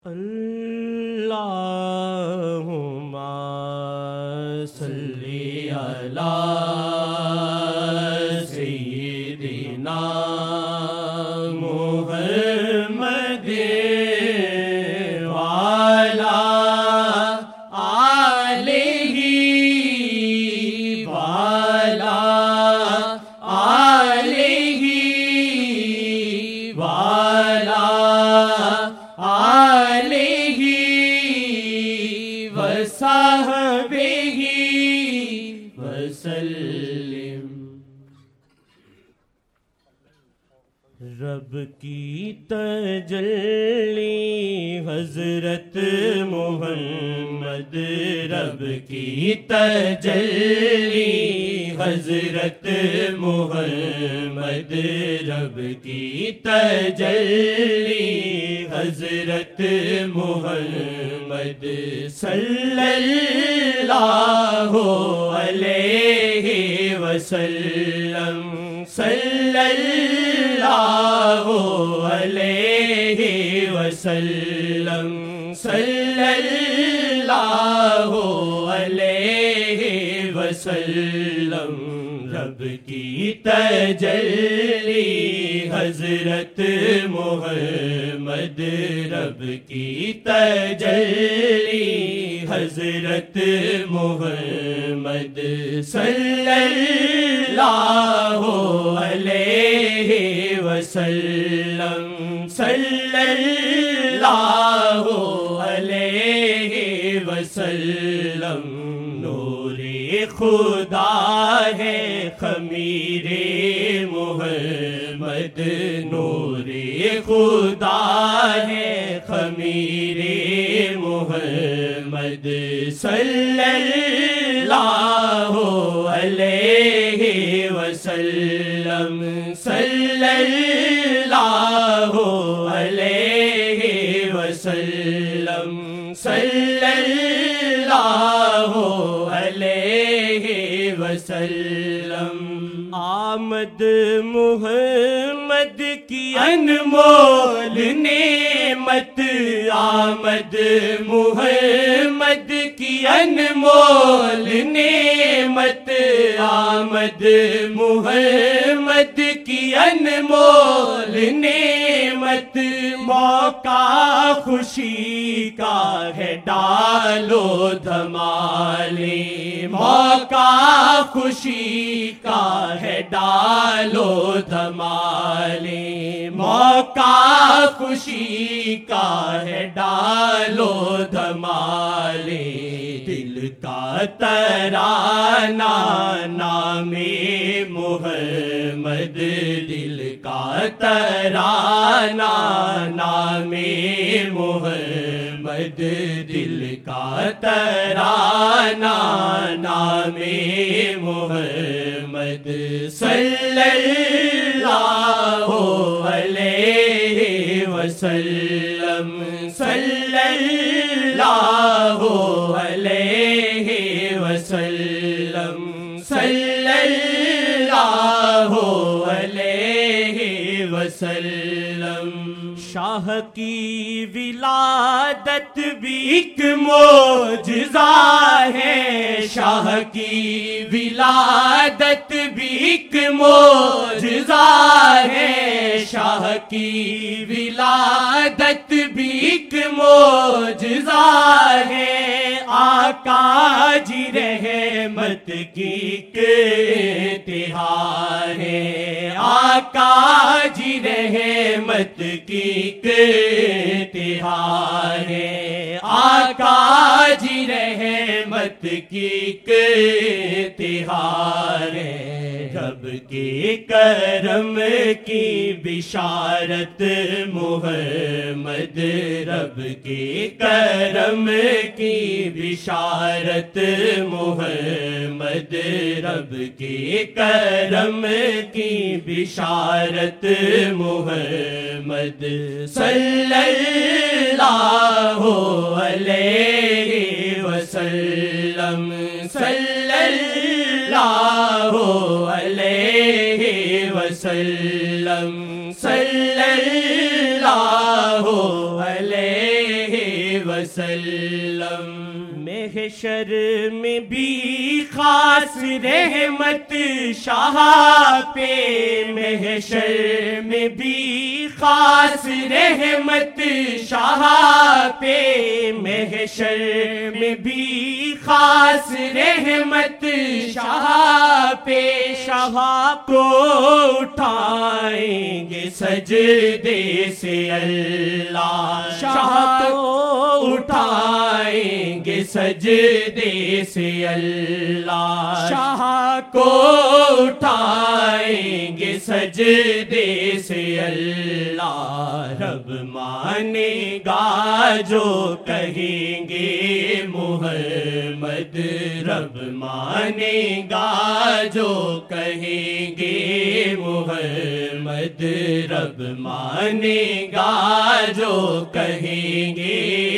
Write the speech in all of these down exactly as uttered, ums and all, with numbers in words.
اللہم صلی علی سیدنا محمد وعلی آلہ وعلی آلہ وعلی آلہ وصحبہ وسلم۔ رب کی تجلی حضرت محمد، رب کی تجلی حضرت محمد، رب کی تجلی حضرت محمد صلی اللہ علیہ وسلم، صلی اللہ علیہ وسلم، صلی اللہ علیہ وسلم۔ رب کی تجلی حضرت محمد، رب کی تجلی حضرت محمد صلی اللہ علیہ وسلم، صلی اللہ علیہ وسلم۔ نور خدا ہے خمیر محمد، نور خدا ہے خمیر محمد صلی اللہ علیہ وسلم، صلی اللہ علیہ وسلم، صلی اللہ علیہ وسلم۔ آمد محمد کی انمول نعمت، آمد محمد کی انمول نعمت، آمد محمد کی انمول نعمت۔ موقع خوشی کا ہے ڈالو دھمالے، موقع خوشی کا ہے ڈالو دھمالے، موقع خوشی کا ہے ڈالو دھمالے۔ دل کا ترانہ نام محمد، دل کا ترانہ نام محمد، دل کا ترانہ نام محمد صلی اللہ علیہ وسلم، صلی اللہ علیہ وسلم، صلی اللہ علیہ وسلم۔ شاہ کی ولادت بھی ایک معجزہ ہے، شاہ کی ولادت بھی ایک معجزہ ہے، شاہ کی ولادت بھی ایک معجزہ ہے۔ آقا جی رحمت کی انتہا ہے، آقا جی رحمت کی انتہا ہے، آقا جی رحمت کی انتہا ہے۔ رب کے کرم کی بشارت محمد، رب کے کرم کی بشارت محمد، رب کے کرم کی بشارت محمد صلی اللہ علیہ وسلم، صلی اللہ علیہ وسلم، صلی اللہ علیہ وسلم محشر میں بھی خاص رحمت شاہ پہ محشر میں بھی خاص رحمت شاہ پہ محشر میں بھی خاص رحمت شاہ پہ شاہ کو اٹھائیں گے سجدے سے اللہ شاہ کو اٹھائیں گے سجدے سے اللہ شاہ کو اٹھائیں گے سجدے سے اللہ رب مانے گا جو کہیں گے محمد رب مانے گا جو کہیں گے محمد رب مانے گا جو کہیں گے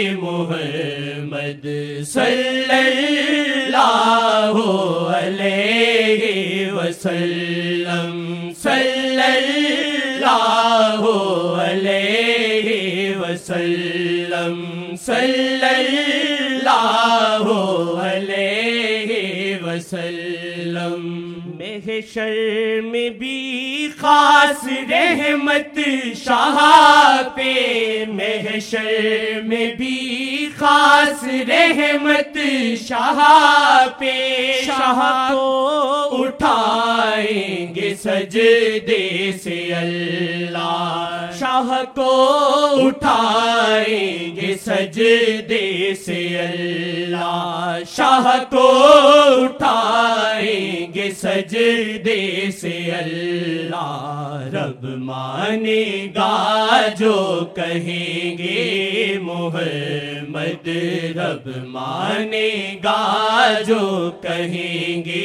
محمد صلی اللہ علیہ وسلم صلی اللہ علیہ وسلم صلی اللہ علیہ وسلم محشر میں بھی خاص رحمت شاہ پہ محشر میں بھی خاص رحمت شاہ پہ شاہ کو اٹھائیں گے سجدے سے اللہ شاہ کو اٹھائیں گے سجدے سے اللہ شاہ کو اٹھائیں گے سجدے سے اللہ رب مانے گا جو کہیں گے محمد رب مانے گا جو کہیں گے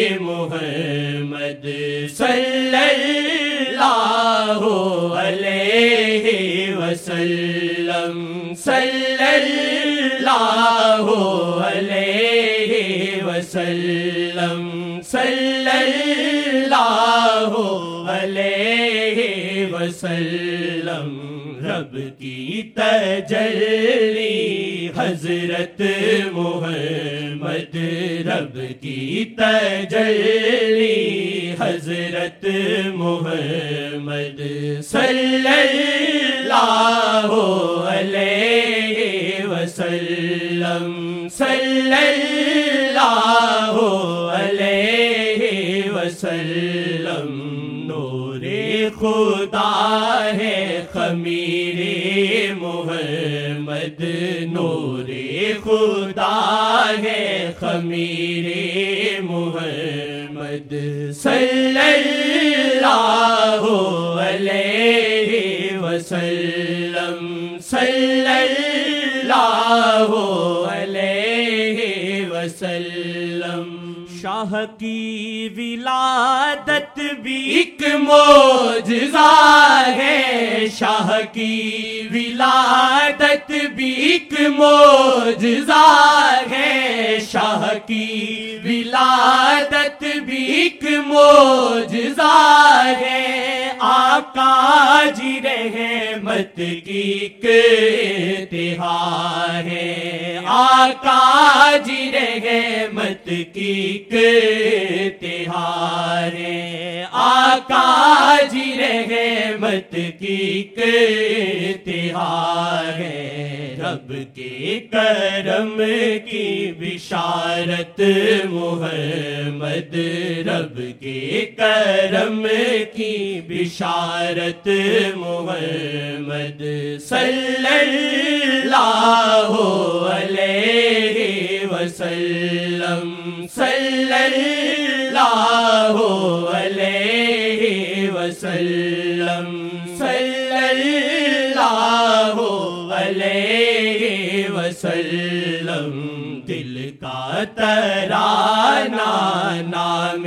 محمد صلی اللہ علیہ وسلم صلی اللہ علیہ وسلم صلی اللہ علیہ وسلم رب کی تجلی حضرت محمد رب کی تجلی حضرت محمد صلی اللہ علیہ وسلم صلی اللہ علیہ وسلم نور خدا ہے خمیر محمد نور خدا ہے خمیر محمد صلی اللہ علیہ وسلم صلی اللہ علیہ وسلم شاہ کی ولادت بھی ایک معجزہ ہے شاہ کی ولادت بھی ایک معجزہ ہے شاہ کی ولادت بھی ایک معجزہ ہے آقا جی رحمت کی ایک انتہا ہے آقا جی رحمت کی ایک انتہا ہے آقا جی رحمت کی ایک انتہا ہے رب کے کرم کی بشارت محمد رب کے کرم کی بشارت محمد صلی اللہ علیہ وسلم صلی اللہ علیہ وسلم صلی اللہ علیہ وسلم دل کا ترانہ نام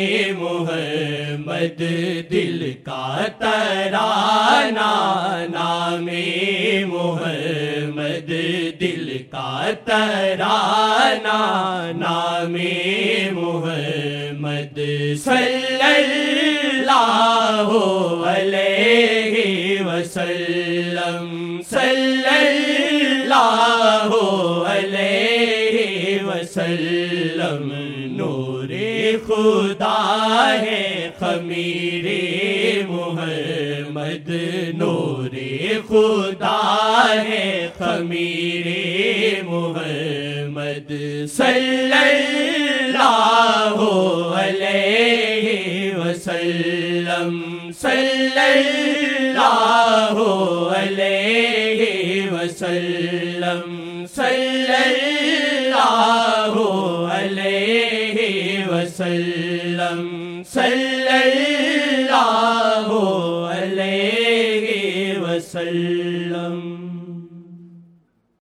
محمد دل کا ترانہ نام محمد دل کا ترانہ نام محمد صلی اللہ علیہ وسلم صلی اللہ علیہ وسلم نور خدا ہے خمیر محمد، نور خدا ہے خمیر محمد، صلی اللہ علیہ وسلم، صلی اللہ علیہ وسلم، صلی اللہ علیہ وسلم، صلی اللہ علیہ وسلم۔